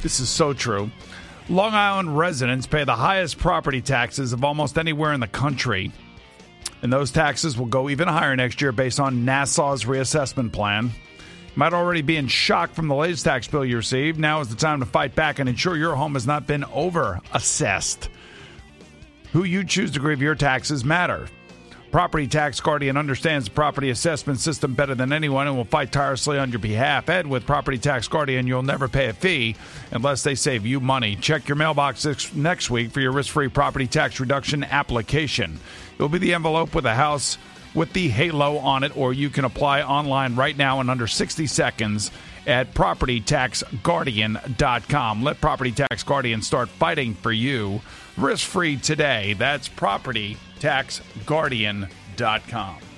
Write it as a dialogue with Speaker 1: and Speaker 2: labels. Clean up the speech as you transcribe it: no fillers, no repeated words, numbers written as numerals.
Speaker 1: This is so true. Long Island residents pay the highest property taxes of almost anywhere in the country. And those taxes will go even higher next year based on Nassau's reassessment plan. You might already be in shock from the latest tax bill you received. Now is the time to fight back and ensure your home has not been over-assessed. Who you choose to grieve your taxes matter. Property Tax Guardian understands the property assessment system better than anyone and will fight tirelessly on your behalf. And with Property Tax Guardian, you'll never pay a fee unless they save you money. Check your mailbox next week for your risk-free property tax reduction application. It'll be the envelope with a house with the halo on it, or you can apply online right now in under 60 seconds at PropertyTaxGuardian.com. Let Property Tax Guardian start fighting for you risk-free today. That's PropertyTaxGuardian.com.